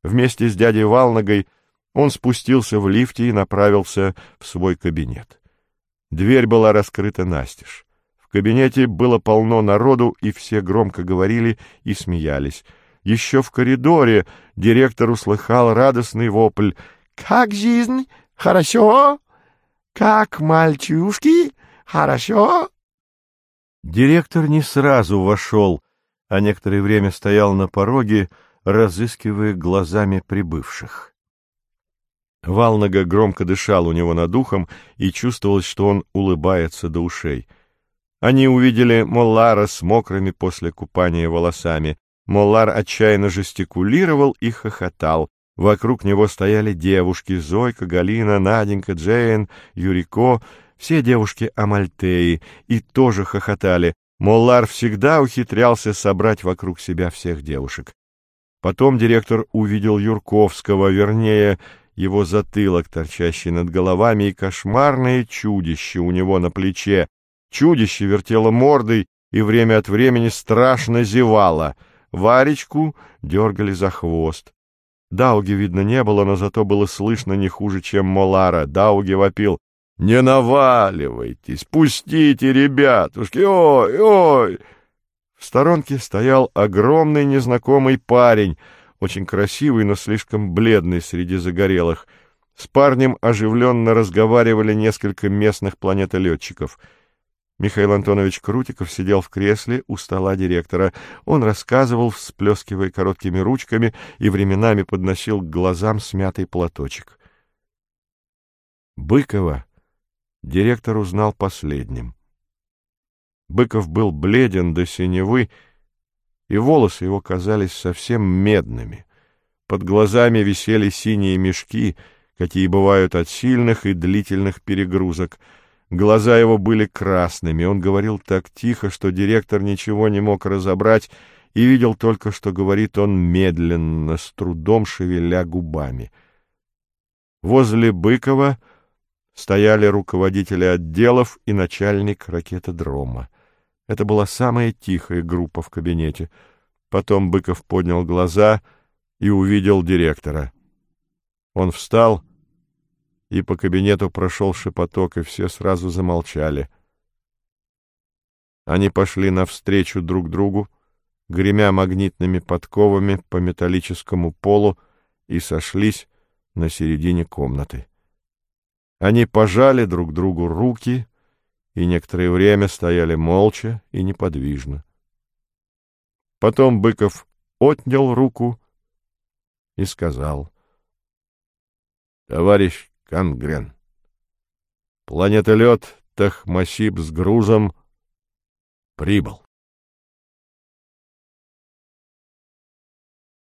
Вместе с дядей Валнагой он спустился в лифте и направился в свой кабинет. Дверь была раскрыта настежь. В кабинете было полно народу, и все громко говорили и смеялись. Еще в коридоре директор услыхал радостный вопль: «Как жизнь? Хорошо? Как мальчушки? Хорошо?» Директор не сразу вошел, а некоторое время стоял на пороге, разыскивая глазами прибывших. Валнага громко дышал у него над ухом, и чувствовалось, что он улыбается до ушей. Они увидели Моллара с мокрыми после купания волосами. Моллар отчаянно жестикулировал и хохотал. Вокруг него стояли девушки — Зойка, Галина, Наденька, Джейн, Юрико, все девушки Амальтеи, и тоже хохотали. Моллар всегда ухитрялся собрать вокруг себя всех девушек. Потом директор увидел Юрковского, вернее, его затылок, торчащий над головами, и кошмарное чудище у него на плече. Чудище вертело мордой и время от времени страшно зевало. Варечку дергали за хвост. Дауги видно не было, но зато было слышно не хуже, чем Моллара. Дауги вопил: «Не наваливайтесь, пустите, ребятушки, ой, ой!» В сторонке стоял огромный незнакомый парень, очень красивый, но слишком бледный среди загорелых. С парнем оживленно разговаривали несколько местных планетолетчиков. Михаил Антонович Крутиков сидел в кресле у стола директора. Он рассказывал, всплескивая короткими ручками, и временами подносил к глазам смятый платочек. Быкова директор узнал последним. Быков был бледен до синевы, и волосы его казались совсем медными. Под глазами висели синие мешки, какие бывают от сильных и длительных перегрузок. Глаза его были красными, он говорил так тихо, что директор ничего не мог разобрать, и видел только, что говорит он медленно, с трудом шевеля губами. Возле Быкова стояли руководители отделов и начальник ракетодрома. Это была самая тихая группа в кабинете. Потом Быков поднял глаза и увидел директора. Он встал, и по кабинету прошел шепоток, и все сразу замолчали. Они пошли навстречу друг другу, гремя магнитными подковами по металлическому полу, и сошлись на середине комнаты. Они пожали друг другу руки и некоторое время стояли молча и неподвижно. Потом Быков отнял руку и сказал: «Товарищ Кангрен, планетолет Тахмасиб с грузом прибыл».